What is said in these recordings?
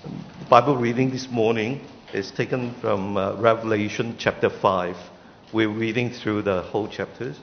The Bible reading this morning is taken from Revelation chapter 5. We're reading through the whole chapters.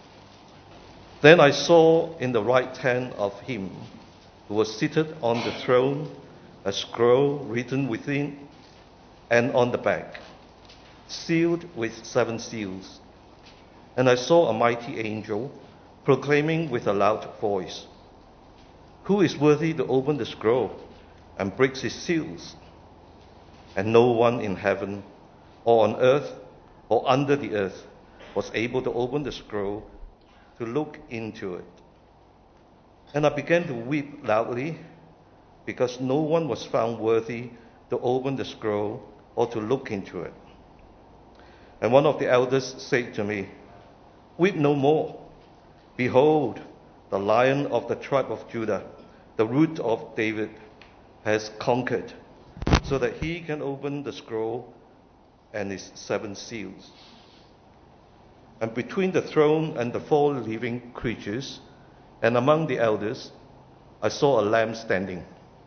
Then I saw in the right hand of him who was seated on the throne a scroll written within and on the back, sealed with 7 seals. And I saw a mighty angel proclaiming with a loud voice, "Who is worthy to open the scroll and break its seals?" And no one in heaven or on earth or under the earth was able to open the scroll to look into it. And I began to weep loudly because no one was found worthy to open the scroll or to look into it. And one of the elders said to me, "Weep no more. Behold, the Lion of the tribe of Judah, the Root of David, has conquered, so that he can open the scroll and its 7 seals." And between the throne and the 4 living creatures, and among the elders, I saw a lamb standing,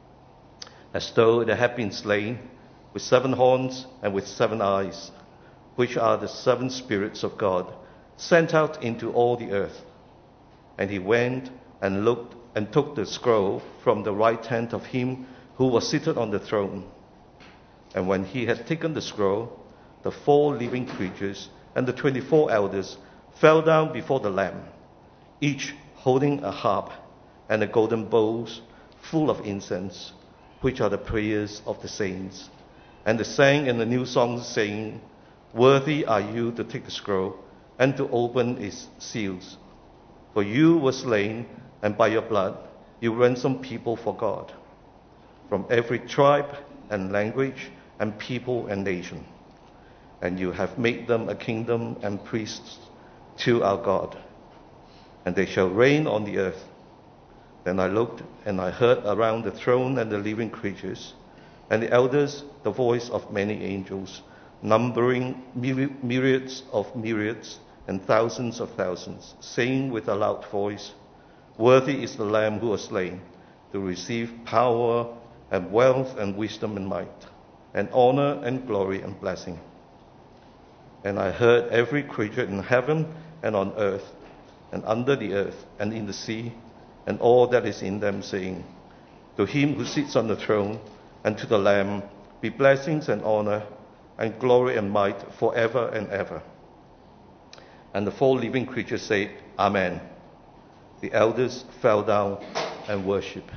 as though it had been slain, with 7 horns and with 7 eyes, which are the 7 spirits of God, sent out into all the earth. And he went and looked and took the scroll from the right hand of him who was seated on the throne. And when he had taken the scroll, the 4 living creatures and the 24 elders fell down before the Lamb, each holding a harp and a golden bowls full of incense, which are the prayers of the saints. And they sang in a new song, saying, "Worthy are you to take the scroll and to open its seals. For you were slain, and by your blood you ransomed people for God, from every tribe and language and people and nation. And you have made them a kingdom and priests to our God, and they shall reign on the earth." Then I looked, and I heard around the throne and the living creatures and the elders the voice of many angels, numbering myriads of myriads and thousands of thousands, saying with a loud voice, "Worthy is the Lamb who was slain, to receive power and wealth and wisdom and might, and honor and glory and blessing." And I heard every creature in heaven and on earth and under the earth and in the sea and all that is in them, saying, "To him who sits on the throne and to the Lamb be blessings and honor and glory and might forever and ever." And the 4 living creatures said, "Amen." The elders fell down and worshipped.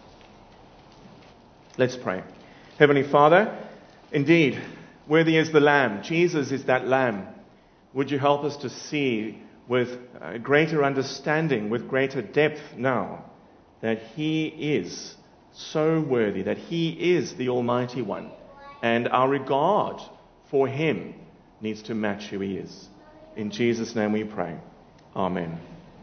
Let's pray. Heavenly Father, indeed, worthy is the Lamb. Jesus is that Lamb. Would you help us to see with greater understanding, with greater depth now, that he is so worthy, that he is the Almighty One, and our regard for him needs to match who he is. In Jesus' name we pray. Amen.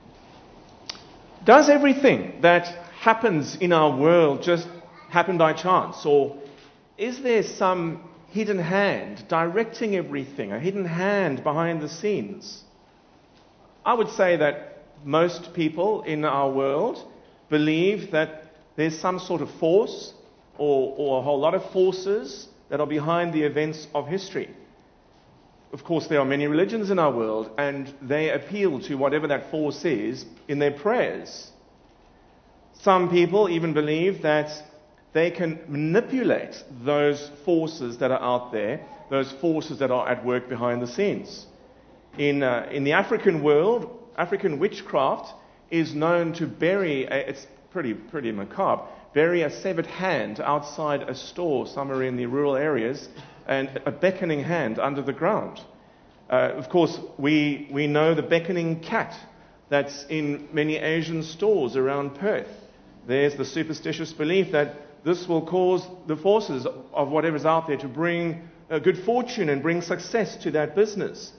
Does everything that happens in our world just happen by chance? Or is there some hidden hand directing everything, a hidden hand behind the scenes? I would say that most people in our world believe that there's some sort of force or a whole lot of forces that are behind the events of history. Of course, there are many religions in our world, and they appeal to whatever that force is in their prayers. Some people even believe that they can manipulate those forces that are out there, those forces that are at work behind the scenes. In the African world, African witchcraft is known to bury, it's pretty macabre, bury a severed hand outside a store somewhere in the rural areas, and a beckoning hand under the ground. Of course, we know the beckoning cat that's in many Asian stores around Perth. There's the superstitious belief that this will cause the forces of whatever's out there to bring good fortune and bring success to that business.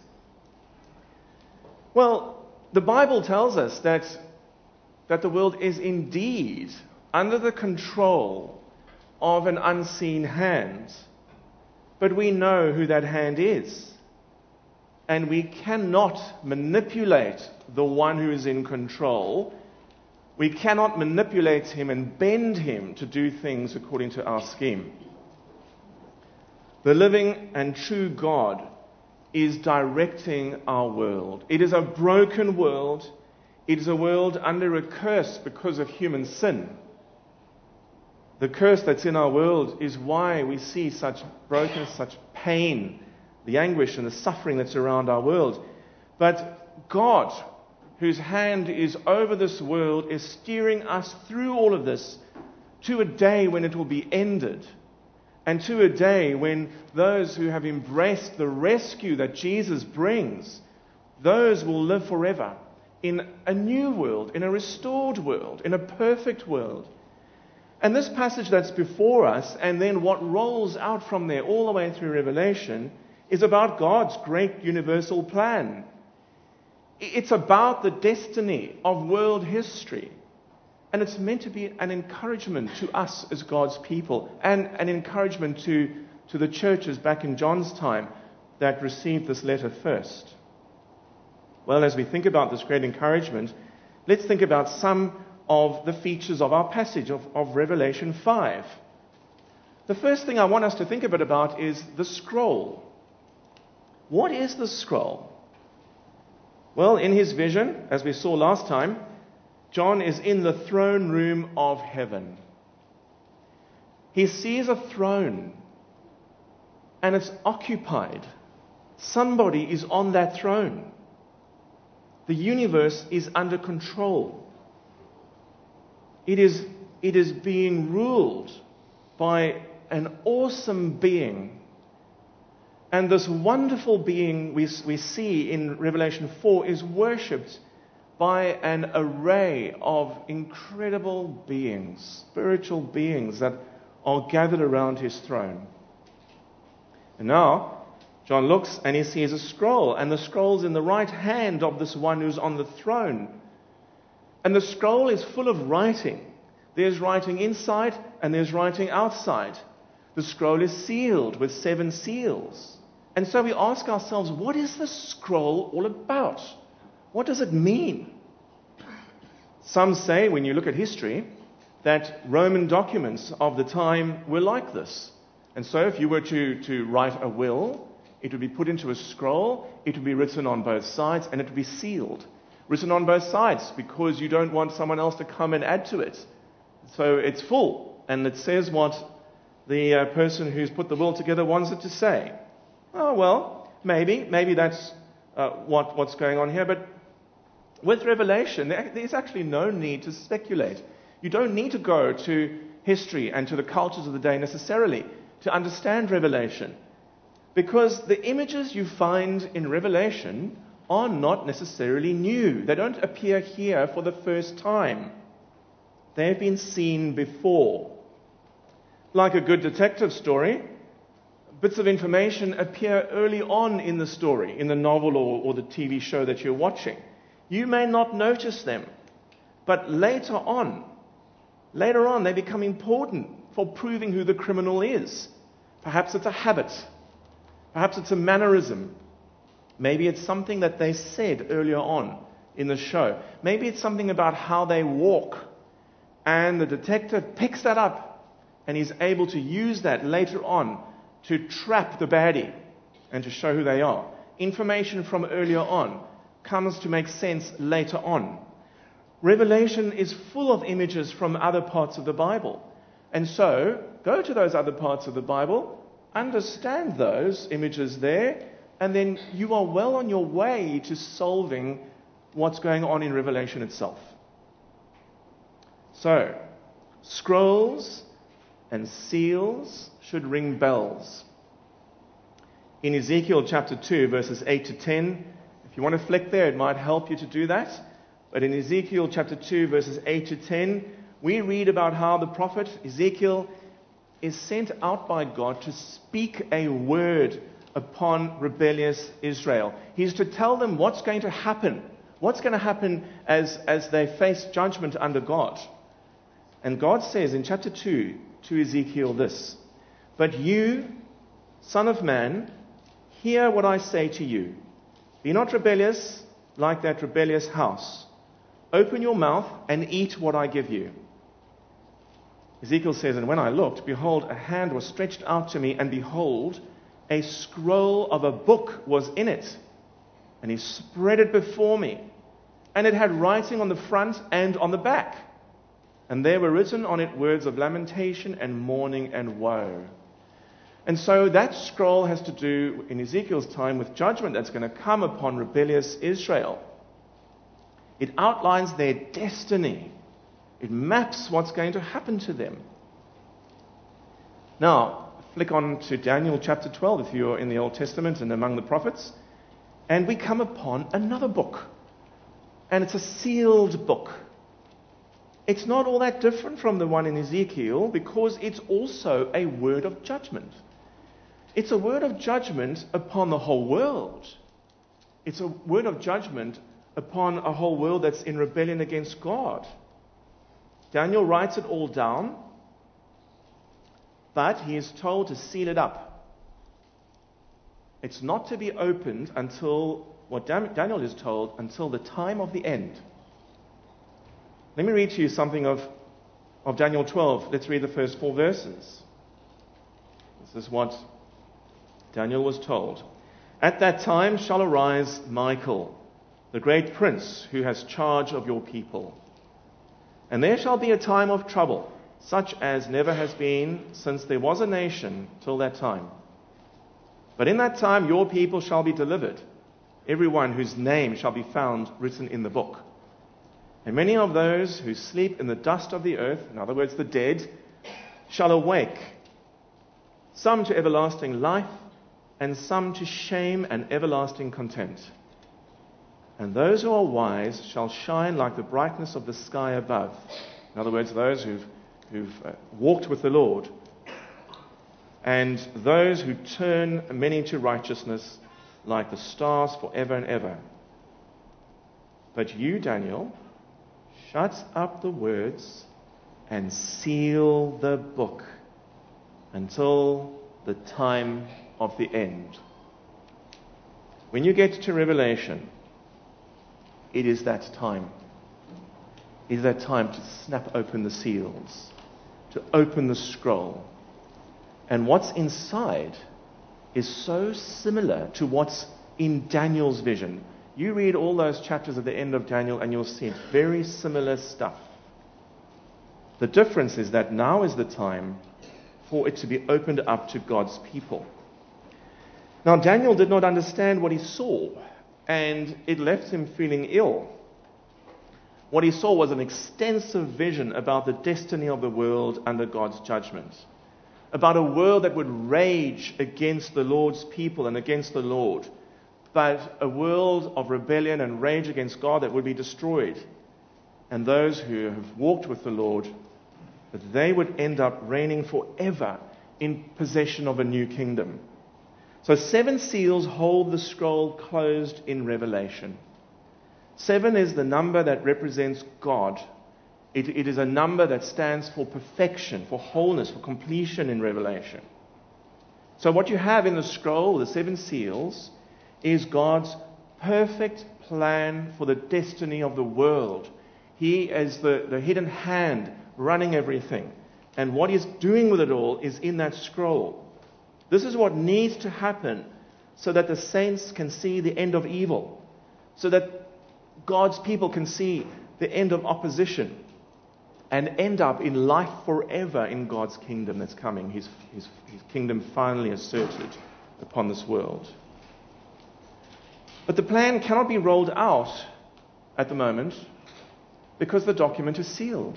Well, the Bible tells us that the world is indeed under the control of an unseen hand. But we know who that hand is. And we cannot manipulate the one who is in control. We cannot manipulate him and bend him to do things according to our scheme. The living and true God is directing our world. It is a broken world. It is a world under a curse because of human sin. The curse that's in our world is why we see such brokenness, such pain, the anguish and the suffering that's around our world. But God, whose hand is over this world, is steering us through all of this to a day when it will be ended, and to a day when those who have embraced the rescue that Jesus brings, those will live forever in a new world, in a restored world, in a perfect world. And this passage that's before us, and then what rolls out from there all the way through Revelation, is about God's great universal plan. It's about the destiny of world history. And it's meant to be an encouragement to us as God's people, and an encouragement to the churches back in John's time that received this letter first. Well, as we think about this great encouragement, let's think about some of the features of our passage of Revelation 5. The first thing I want us to think a bit about is the scroll. What is the scroll? Well, in his vision, as we saw last time, John is in the throne room of heaven. He sees a throne, and it's occupied. Somebody is on that throne. The universe is under control. It is being ruled by an awesome being. And this wonderful being we see in Revelation 4 is worshipped by an array of incredible beings, spiritual beings that are gathered around his throne. And now, John looks and he sees a scroll, and the scroll's in the right hand of this one who's on the throne. And the scroll is full of writing. There's writing inside and there's writing outside. The scroll is sealed with 7 seals. And so we ask ourselves, what is the scroll all about? What does it mean? Some say, when you look at history, that Roman documents of the time were like this. And so if you were to write a will, it would be put into a scroll, it would be written on both sides, and it would be sealed. Written on both sides, because you don't want someone else to come and add to it. So it's full, and it says what the person who's put the will together wants it to say. Oh, well, maybe that's what's going on here, but with Revelation, there's actually no need to speculate. You don't need to go to history and to the cultures of the day necessarily to understand Revelation, because the images you find in Revelation are not necessarily new. They don't appear here for the first time. They've been seen before. Like a good detective story, bits of information appear early on in the story, in the novel or the TV show that you're watching. You may not notice them, but later on they become important for proving who the criminal is. Perhaps it's a habit. Perhaps it's a mannerism. Maybe it's something that they said earlier on in the show. Maybe it's something about how they walk. And the detective picks that up and is able to use that later on to trap the baddie and to show who they are. Information from earlier on comes to make sense later on. Revelation is full of images from other parts of the Bible. And so, go to those other parts of the Bible, understand those images there, and then you are well on your way to solving what's going on in Revelation itself. So, scrolls and seals should ring bells. In Ezekiel chapter 2, verses 8 to 10, if you want to flick there, it might help you to do that. But in Ezekiel chapter 2, verses 8 to 10, we read about how the prophet Ezekiel is sent out by God to speak a word upon rebellious Israel. He's to tell them what's going to happen. What's going to happen as they face judgment under God. And God says in chapter 2 to Ezekiel this: "But you, son of man, hear what I say to you. Be not rebellious like that rebellious house. Open your mouth and eat what I give you." Ezekiel says, "And when I looked, behold, a hand was stretched out to me, and behold, a scroll of a book was in it, and he spread it before me. And it had writing on the front and on the back. And there were written on it words of lamentation and mourning and woe. And so that scroll has to do, in Ezekiel's time, with judgment that's going to come upon rebellious Israel. It outlines their destiny. It maps what's going to happen to them. Now, flick on to Daniel chapter 12 if you're in the Old Testament and among the prophets. And we come upon another book. And it's a sealed book. It's not all that different from the one in Ezekiel because it's also a word of judgment. It's a word of judgment upon the whole world. It's a word of judgment upon a whole world that's in rebellion against God. Daniel writes it all down, but he is told to seal it up. It's not to be opened until, what Daniel is told, until the time of the end. Let me read to you something of Daniel 12. Let's read the first 4 verses. This is what Daniel was told. At that time shall arise Michael, the great prince who has charge of your people. And there shall be a time of trouble, such as never has been since there was a nation till that time. But in that time your people shall be delivered, everyone whose name shall be found written in the book. And many of those who sleep in the dust of the earth, in other words, the dead, shall awake, some to everlasting life, and some to shame and everlasting contempt. And those who are wise shall shine like the brightness of the sky above. In other words, those who've walked with the Lord. And those who turn many to righteousness like the stars forever and ever. But you, Daniel, shut up the words and seal the book until the time of the end. When you get to Revelation, it is that time. It is that time to snap open the seals, to open the scroll. And what's inside is so similar to what's in Daniel's vision. You read all those chapters at the end of Daniel and you'll see very similar stuff. The difference is that now is the time for it to be opened up to God's people. Now, Daniel did not understand what he saw, and it left him feeling ill. What he saw was an extensive vision about the destiny of the world under God's judgment, about a world that would rage against the Lord's people and against the Lord, but a world of rebellion and rage against God that would be destroyed. And those who have walked with the Lord, that they would end up reigning forever in possession of a new kingdom. So 7 seals hold the scroll closed in Revelation. 7 is the number that represents God. It is a number that stands for perfection, for wholeness, for completion in Revelation. So what you have in the scroll, the 7 seals, is God's perfect plan for the destiny of the world. He is the hidden hand running everything. And what He's doing with it all is in that scroll. This is what needs to happen so that the saints can see the end of evil, so that God's people can see the end of opposition and end up in life forever in God's kingdom that's coming, His kingdom finally asserted upon this world. But the plan cannot be rolled out at the moment because the document is sealed.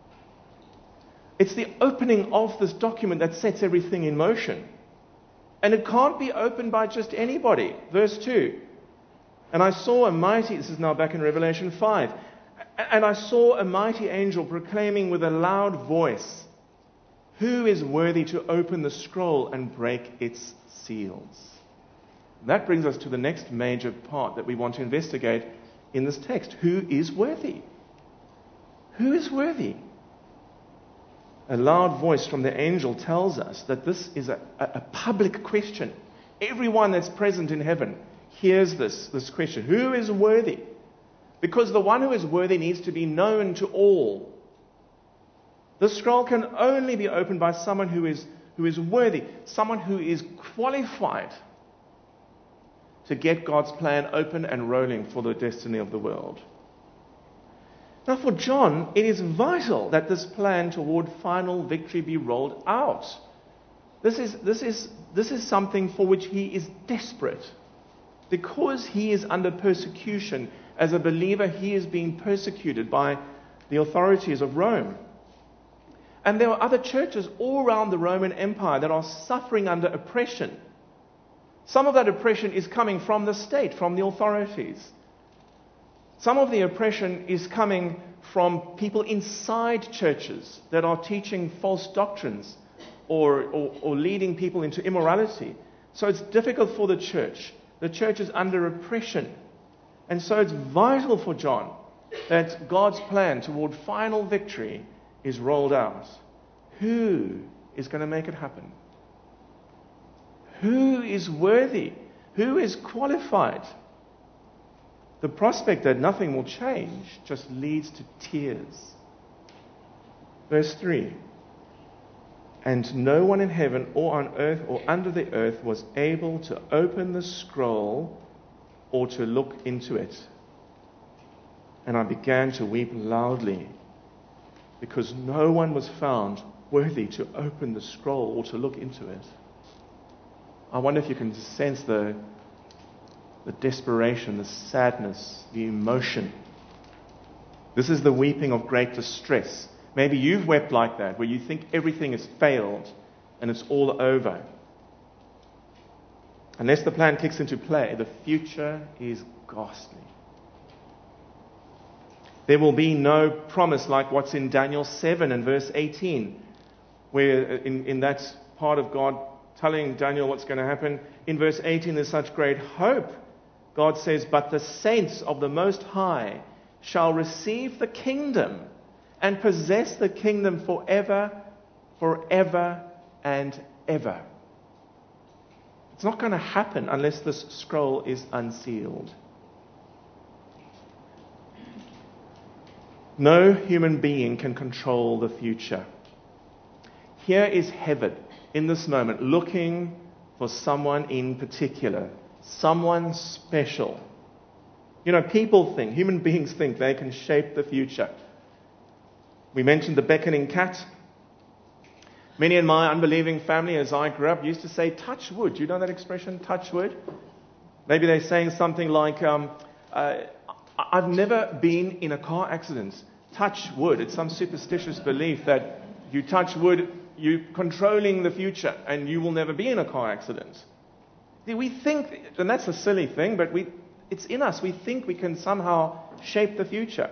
It's the opening of this document that sets everything in motion. And it can't be opened by just anybody. Verse 2. And I saw a mighty, this is now back in Revelation 5, and I saw a mighty angel proclaiming with a loud voice, "Who is worthy to open the scroll and break its seals?" That brings us to the next major part that we want to investigate in this text. Who is worthy? Who is worthy? A loud voice from the angel tells us that this is a public question. Everyone that's present in heaven hears this question. Who is worthy? Because the one who is worthy needs to be known to all. The scroll can only be opened by someone who is who is worthy, someone who is qualified to get God's plan open and rolling for the destiny of the world. Now for John, it is vital that this plan toward final victory be rolled out. This is something for which he is desperate. Because he is under persecution, as a believer, he is being persecuted by the authorities of Rome. And there are other churches all around the Roman Empire that are suffering under oppression. Some of that oppression is coming from the state, from the authorities. Some of the oppression is coming from people inside churches that are teaching false doctrines or leading people into immorality. So it's difficult for the church. The church is under oppression. And so it's vital for John that God's plan toward final victory is rolled out. Who is going to make it happen? Who is worthy? Who is qualified? The prospect that nothing will change just leads to tears. Verse 3. And no one in heaven or on earth or under the earth was able to open the scroll or to look into it. And I began to weep loudly because no one was found worthy to open the scroll or to look into it. I wonder if you can sense the desperation, the sadness, the emotion. This is the weeping of great distress. Maybe you've wept like that, where you think everything has failed and it's all over. Unless the plan kicks into play, the future is ghastly. There will be no promise like what's in Daniel 7 and verse 18, where in that part of God telling Daniel what's going to happen, in verse 18 there's such great hope. God says, but the saints of the Most High shall receive the kingdom and possess the kingdom forever, forever and ever. It's not going to happen unless this scroll is unsealed. No human being can control the future. Here is heaven in this moment looking for someone in particular, someone special. You know, people think, human beings think they can shape the future. We mentioned the beckoning cat. Many in my unbelieving family, as I grew up, used to say, touch wood. Do you know that expression, touch wood? Maybe they're saying something like, I've never been in a car accident. Touch wood. It's some superstitious belief that you touch wood, you're controlling the future, and you will never be in a car accident. We think, and that's a silly thing, but it's in us. We think we can somehow shape the future.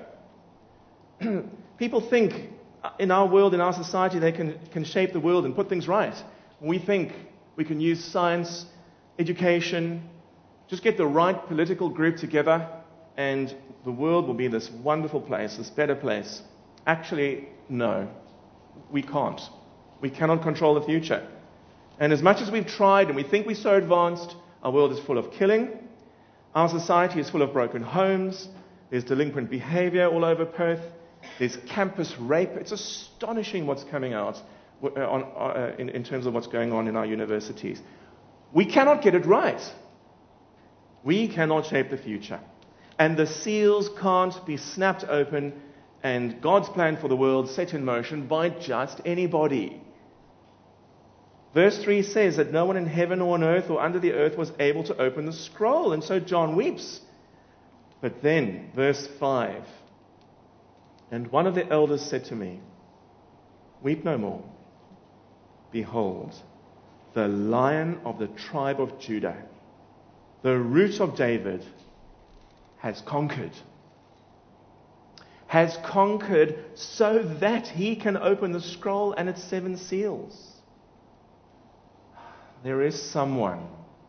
People think in our world, in our society, they can shape the world and put things right. We think we can use science, education, just get the right political group together, and the world will be this wonderful place, this better place. Actually, no, we can't. We cannot control the future. And as much as we've tried and we think we're so advanced, our world is full of killing. Our society is full of broken homes. There's delinquent behavior all over Perth. There's campus rape. It's astonishing what's coming out in terms of what's going on in our universities. We cannot get it right. We cannot shape the future. And the seals can't be snapped open and God's plan for the world set in motion by just anybody. Verse 3 says that no one in heaven or on earth or under the earth was able to open the scroll. And so John weeps. But then, verse 5, and one of the elders said to me, weep no more. Behold, the Lion of the tribe of Judah, the Root of David, has conquered. Has conquered so that he can open the scroll and its 7 seals. There is someone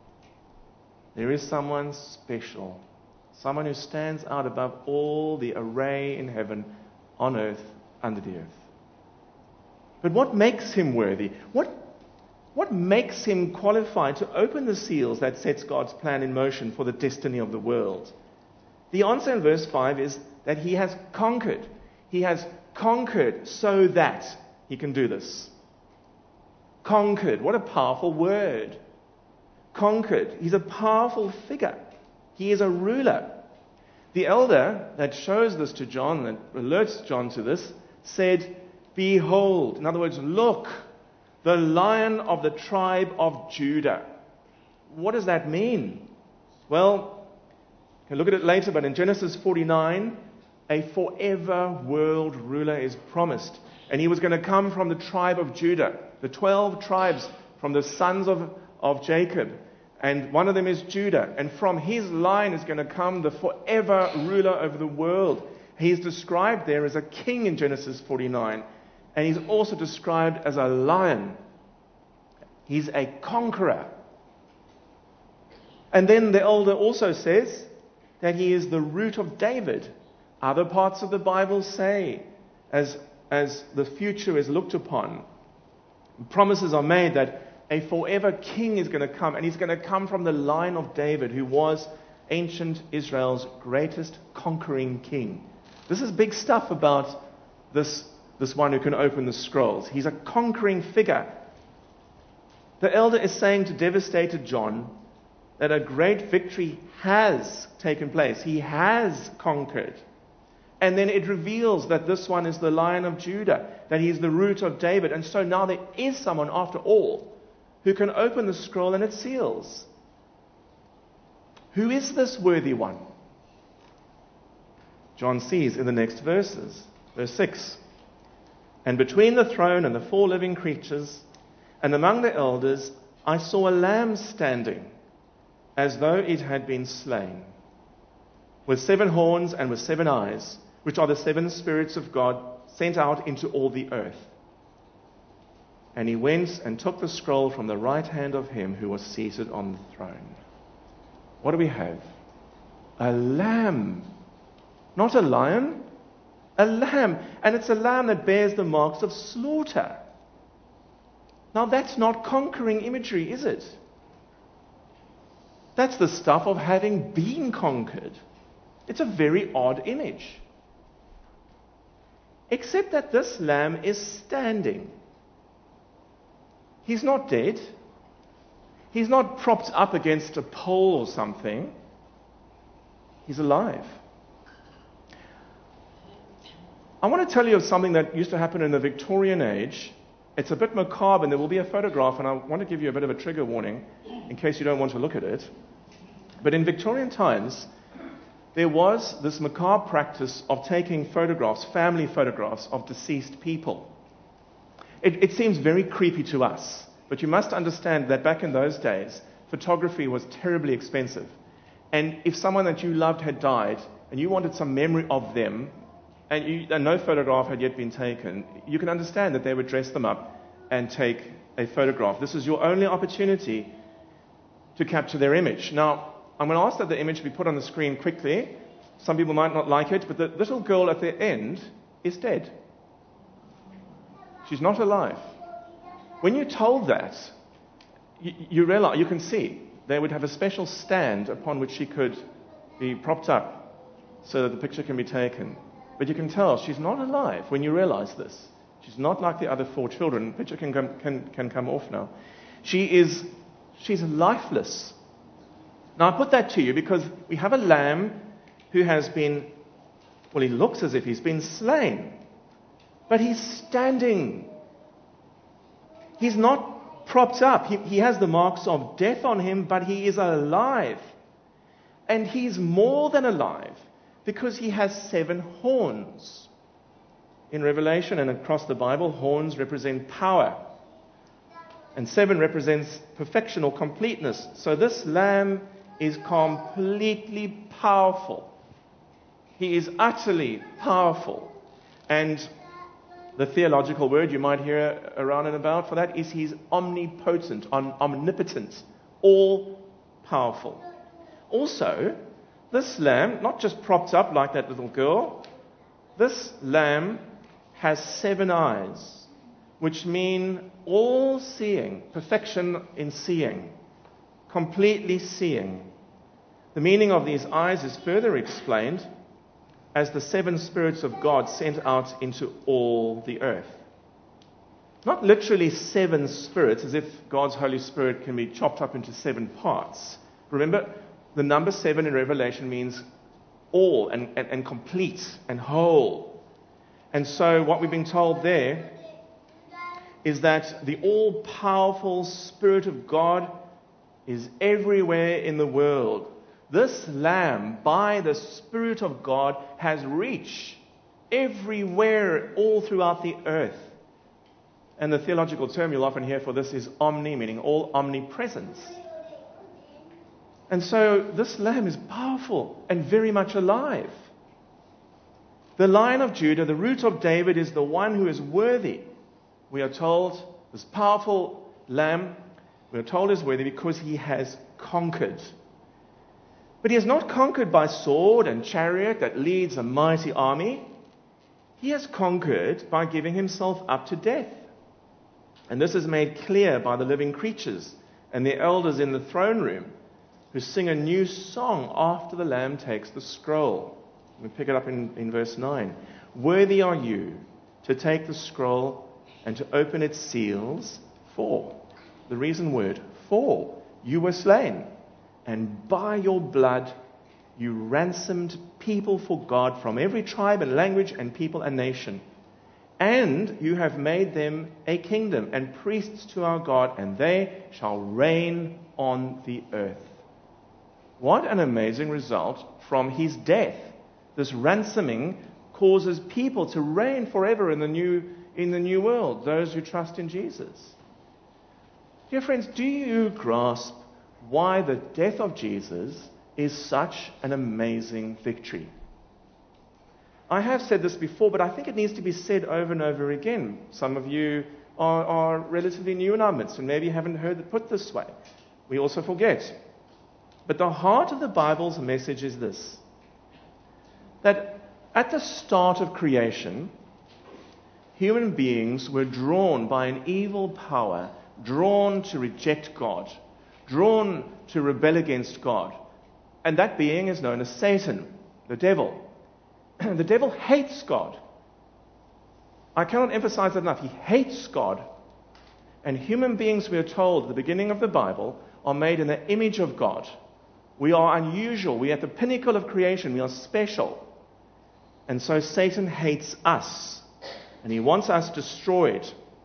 special, someone who stands out above all the array in heaven, on earth, under the earth. But what makes him worthy? What makes him qualified to open the seals that sets God's plan in motion for the destiny of the world? The answer in verse 5 is that he has conquered. He has conquered so that he can do this. Conquered. What a powerful word. Conquered. He's a powerful figure. He is a ruler. The elder that shows this to John, that alerts John to this, said, "Behold," in other words, look, "the Lion of the tribe of Judah." What does that mean? Well, you can look at it later, but in Genesis 49, a forever world ruler is promised. And he was going to come from the tribe of Judah, the 12 tribes from the sons of Jacob. And one of them is Judah. And from his line is going to come the forever ruler over the world. He's described there as a king in Genesis 49. And he's also described as a lion. He's a conqueror. And then the elder also says that he is the root of David. Other parts of the Bible say, as the future is looked upon, promises are made that a forever king is going to come, and he's going to come from the line of David, who was ancient Israel's greatest conquering king. This is big stuff about this one who can open the scrolls. He's a conquering figure. The elder is saying to devastated John that a great victory has taken place. He has conquered. And then it reveals that this one is the Lion of Judah, that he's the root of David. And so now there is someone, after all, who can open the scroll and its seals. Who is this worthy one? John sees in the next verses. Verse 6. "And between the throne and the 4 living creatures, and among the elders, I saw a lamb standing, as though it had been slain, with 7 horns and with 7 eyes, which are the 7 spirits of God sent out into all the earth. And he went and took the scroll from the right hand of him who was seated on the throne." What do we have? A lamb. Not a lion. A lamb. And it's a lamb that bears the marks of slaughter. Now that's not conquering imagery, is it? That's the stuff of having been conquered. It's a very odd image. Except that this lamb is standing. He's not dead. He's not propped up against a pole or something. He's alive. I want to tell you of something that used to happen in the Victorian age. It's a bit macabre, and there will be a photograph, and I want to give you a bit of a trigger warning in case you don't want to look at it. But in Victorian times, there was this macabre practice of taking photographs, family photographs of deceased people. It seems very creepy to us, but you must understand that back in those days, photography was terribly expensive. And if someone that you loved had died, and you wanted some memory of them, and no photograph had yet been taken, you can understand that they would dress them up and take a photograph. This is your only opportunity to capture their image. Now, I'm going to ask that the image be put on the screen quickly. Some people might not like it, but the little girl at the end is dead. She's not alive. When you're told that, you realize, you can see, they would have a special stand upon which she could be propped up so that the picture can be taken. But you can tell she's not alive when you realize this. She's not like the other 4 children. The picture can come off now. She's lifeless. Now I put that to you because we have a lamb who has been, well, he looks as if he's been slain. But he's standing. He's not propped up. He has the marks of death on him, but he is alive. And he's more than alive because he has 7 horns. In Revelation and across the Bible, horns represent power. And 7 represents perfection or completeness. So this lamb is completely powerful. He is utterly powerful. And the theological word you might hear around and about for that is he's omnipotent, omnipotent, all-powerful. Also, this lamb, not just propped up like that little girl, this lamb has 7 eyes, which mean all-seeing, perfection in seeing, completely seeing. The meaning of these eyes is further explained as the 7 spirits of God sent out into all the earth. Not literally 7 spirits, as if God's Holy Spirit can be chopped up into 7 parts. Remember, the number 7 in Revelation means all and complete and whole. And so what we've been told there is that the all-powerful Spirit of God is everywhere in the world. This Lamb, by the Spirit of God, has reach everywhere, all throughout the earth. And the theological term you'll often hear for this is omni, meaning all omnipresence. And so this Lamb is powerful and very much alive. The Lion of Judah, the root of David, is the one who is worthy. We are told this powerful Lamb, we are told is worthy because he has conquered. But he has not conquered by sword and chariot that leads a mighty army. He has conquered by giving himself up to death. And this is made clear by the living creatures and the elders in the throne room, who sing a new song after the Lamb takes the scroll. We pick it up in verse 9. Worthy are you to take the scroll and to open its seals, for, the reason word, for you were slain, and by your blood you ransomed people for God from every tribe and language and people and nation. And you have made them a kingdom and priests to our God, and they shall reign on the earth. What an amazing result from his death. This ransoming causes people to reign forever in the new world, those who trust in Jesus. Dear friends, do you grasp why the death of Jesus is such an amazing victory? I have said this before, but I think it needs to be said over and over again. Some of you are relatively new in our midst and maybe haven't heard it put this way. We also forget. But the heart of the Bible's message is this: that at the start of creation, human beings were drawn by an evil power, drawn to reject God, drawn to rebel against God. And that being is known as Satan, the devil. The devil hates God. I cannot emphasize that enough. He hates God. And human beings, we are told at the beginning of the Bible, are made in the image of God. We are unusual. We are at the pinnacle of creation. We are special. And so Satan hates us. And he wants us destroyed.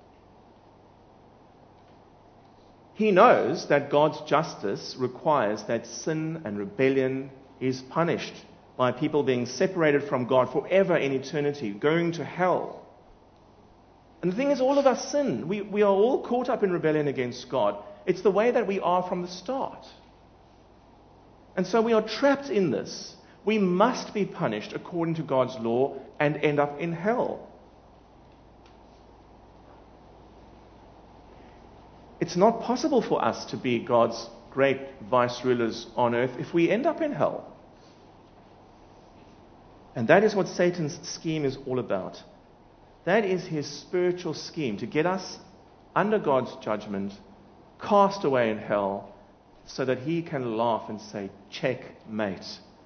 He knows that God's justice requires that sin and rebellion is punished by people being separated from God forever in eternity, going to hell. And the thing is, all of us sin. We are all caught up in rebellion against God. It's the way that we are from the start. And so we are trapped in this. We must be punished according to God's law and end up in hell. It's not possible for us to be God's great vice rulers on earth if we end up in hell. And that is what Satan's scheme is all about. That is his spiritual scheme, to get us under God's judgment, cast away in hell, so that he can laugh and say, checkmate.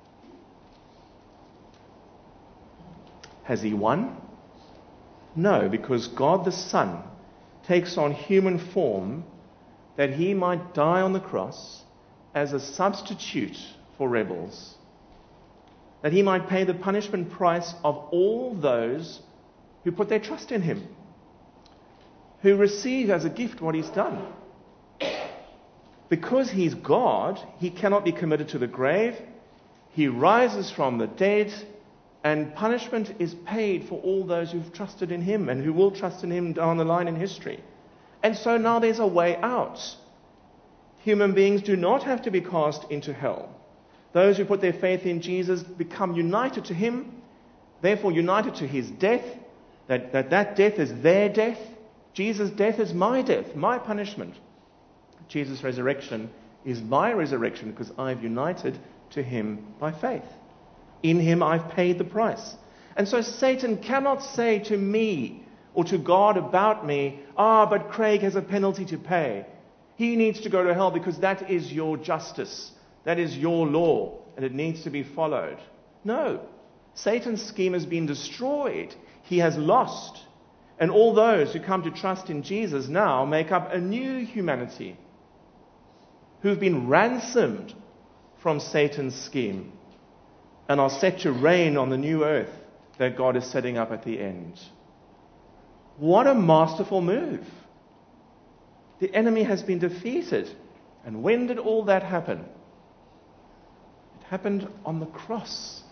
Has he won? No, because God the Son takes on human form that he might die on the cross as a substitute for rebels, that he might pay the punishment price of all those who put their trust in him, who receive as a gift what he's done. Because he's God, he cannot be committed to the grave. He rises from the dead, and punishment is paid for all those who've trusted in him and who will trust in him down the line in history. And so now there's a way out. Human beings do not have to be cast into hell. Those who put their faith in Jesus become united to him, therefore united to his death, that death is their death. Jesus' death is my death, my punishment. Jesus' resurrection is my resurrection because I've united to him by faith. In him I've paid the price. And so Satan cannot say to me or to God about me, but Craig has a penalty to pay. He needs to go to hell because that is your justice. That is your law, and it needs to be followed. No. Satan's scheme has been destroyed. He has lost. And all those who come to trust in Jesus now make up a new humanity who've been ransomed from Satan's scheme and are set to reign on the new earth that God is setting up at the end. What a masterful move. The enemy has been defeated. And when did all that happen? It happened on the cross.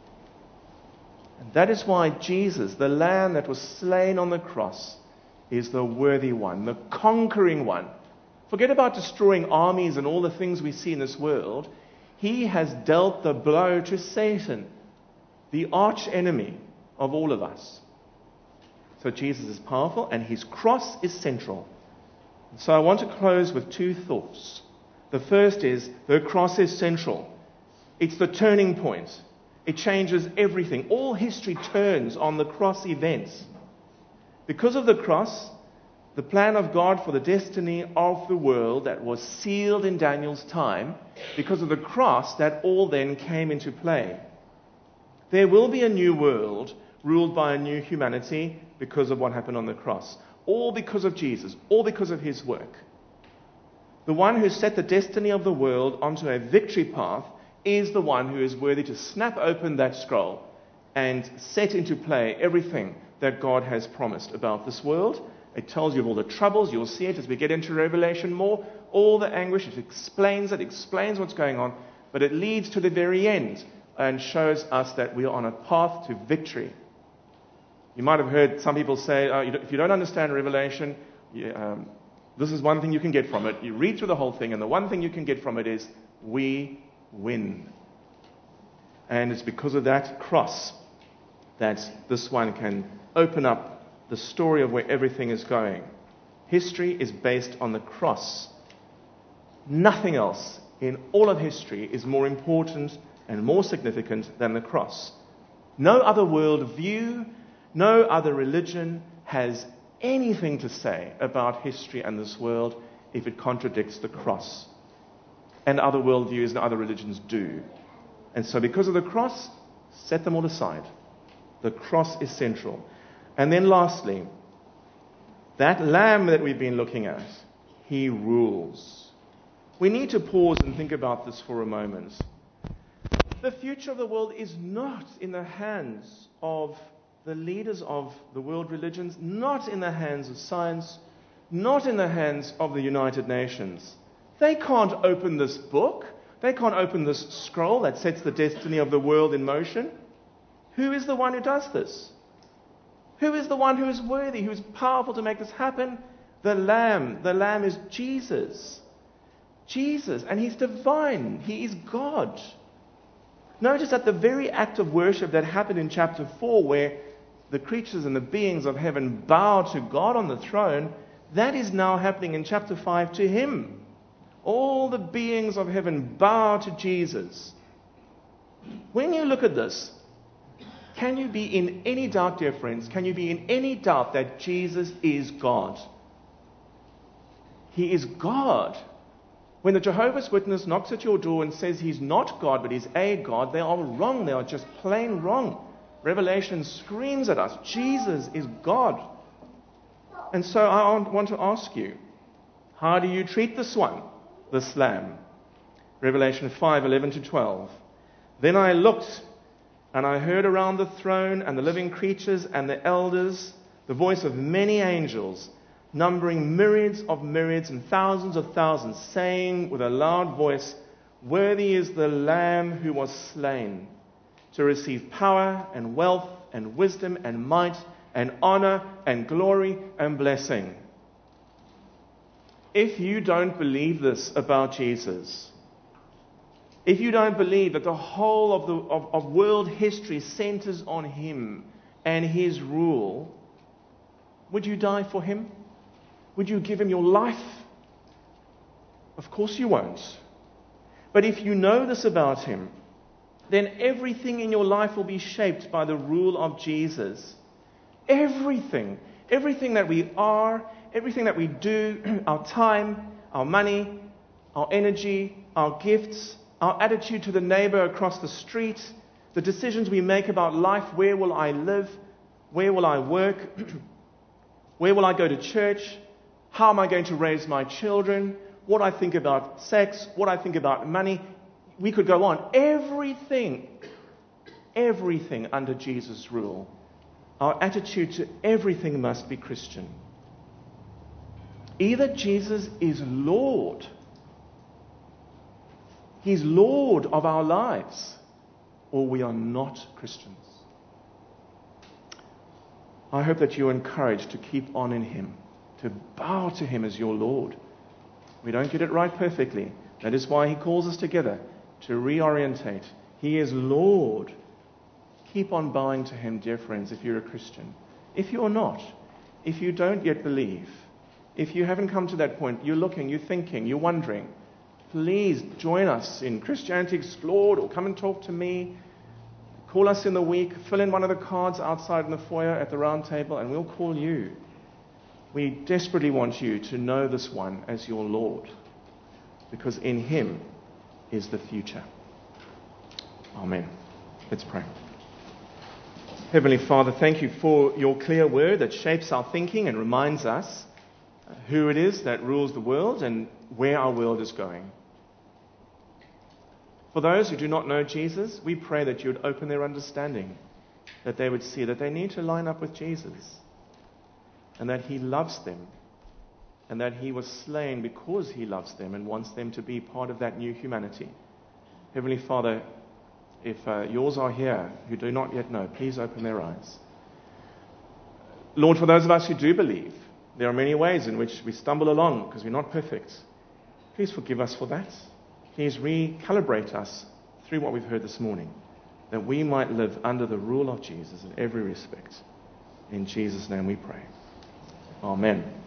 And that is why Jesus, the Lamb that was slain on the cross, is the worthy one, the conquering one. Forget about destroying armies and all the things we see in this world. He has dealt the blow to Satan, the arch enemy of all of us. So Jesus is powerful and his cross is central. So I want to close with two thoughts. The first is the cross is central. It's the turning point. It changes everything. All history turns on the cross events. Because of the cross, the plan of God for the destiny of the world that was sealed in Daniel's time, because of the cross, that all then came into play. There will be a new world ruled by a new humanity because of what happened on the cross. All because of Jesus, all because of his work. The one who set the destiny of the world onto a victory path is the one who is worthy to snap open that scroll and set into play everything that God has promised about this world. It tells you of all the troubles. You'll see it as we get into Revelation more. All the anguish. It explains what's going on. But it leads to the very end and shows us that we are on a path to victory. You might have heard some people say, if you don't understand Revelation, this is one thing you can get from it. You read through the whole thing, and the one thing you can get from it is, we win. And it's because of that cross that this one can open up the story of where everything is going. History is based on the cross. Nothing else in all of history is more important and more significant than the cross. No other worldview, no other religion has anything to say about history and this world if it contradicts the cross. And other worldviews and other religions do. And so because of the cross, set them all aside. The cross is central. And then lastly, that Lamb that we've been looking at, he rules. We need to pause and think about this for a moment. The future of the world is not in the hands of the leaders of the world religions, not in the hands of science, not in the hands of the United Nations. They can't open this book. They can't open this scroll that sets the destiny of the world in motion. Who is the one who does this? Who is the one who is worthy, who is powerful to make this happen? The Lamb. The Lamb is Jesus. Jesus. And he's divine. He is God. Notice that the very act of worship that happened in chapter 4, where the creatures and the beings of heaven bow to God on the throne, that is now happening in chapter 5 to him. All the beings of heaven bow to Jesus. When you look at this, can you be in any doubt, dear friends, can you be in any doubt that Jesus is God? He is God. When the Jehovah's Witness knocks at your door and says he's not God, but he's a God, they are wrong. They are just plain wrong. Revelation screams at us, Jesus is God. And so I want to ask you, how do you treat this one, this Lamb? Revelation 5:11-12. Then I looked, and I heard around the throne and the living creatures and the elders the voice of many angels, numbering myriads of myriads and thousands of thousands, saying with a loud voice, "Worthy is the Lamb who was slain, to receive power and wealth and wisdom and might and honor and glory and blessing." If you don't believe this about Jesus, if you don't believe that the whole of world history centers on him and his rule, would you die for him? Would you give him your life? Of course you won't. But if you know this about him, then everything in your life will be shaped by the rule of Jesus. Everything. Everything that we are, everything that we do, our time, our money, our energy, our gifts, our attitude to the neighbor across the street, the decisions we make about life, where will I live, where will I work, Where will I go to church? How am I going to raise my children? What I think about sex? What I think about money? We could go on. Everything under Jesus' rule. Our attitude to everything must be Christian. Either Jesus is Lord. He's Lord of our lives. Or we are not Christians. I hope that you're encouraged to keep on in Him, to bow to Him as your Lord. We don't get it right perfectly. That is why He calls us together to reorientate. He is Lord. Keep on bowing to Him, dear friends, if you're a Christian. If you're not, if you don't yet believe, if you haven't come to that point, you're looking, you're thinking, you're wondering, please join us in Christianity Explored, or come and talk to me. Call us in the week, fill in one of the cards outside in the foyer at the round table, and we'll call you. We desperately want you to know this one as your Lord, because in Him is the future. Amen. Let's pray. Heavenly Father, thank you for your clear word that shapes our thinking and reminds us who it is that rules the world and where our world is going. For those who do not know Jesus, we pray that you would open their understanding, that they would see that they need to line up with Jesus, and that He loves them, and that He was slain because He loves them and wants them to be part of that new humanity. Heavenly Father, if yours are here who do not yet know, please open their eyes. Lord, for those of us who do believe, there are many ways in which we stumble along because we're not perfect. Please forgive us for that. Please recalibrate us through what we've heard this morning, that we might live under the rule of Jesus in every respect. In Jesus' name we pray. Amen.